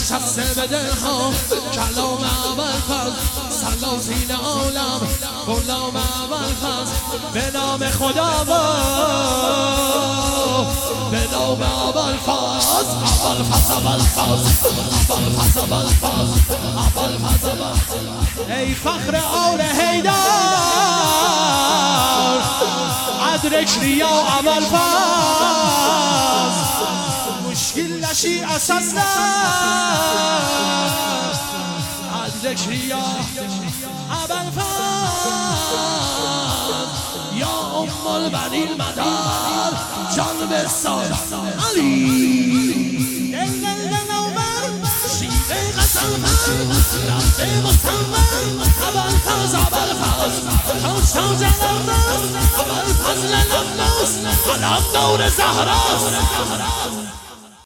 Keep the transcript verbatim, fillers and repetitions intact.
نشسته به دلها کلام اول فصل سلام زین عالم غلام اول فصل به نام خدا و به نام اول فصل اول فصل اول فصل اول فصل اول فصل اول فصل اول فصل ای فخر آل حیدر ادرک ریا اول فصل مشکل نشی اساس نه ادرک ریا اول فصل یا ام البنین مدار جان بسار علی دل دل دل اومر شیوه غزل من رفت مصور اول فصل اول فصل تاج تاج الافلاس اول فصل الافلاس علم دور زهراست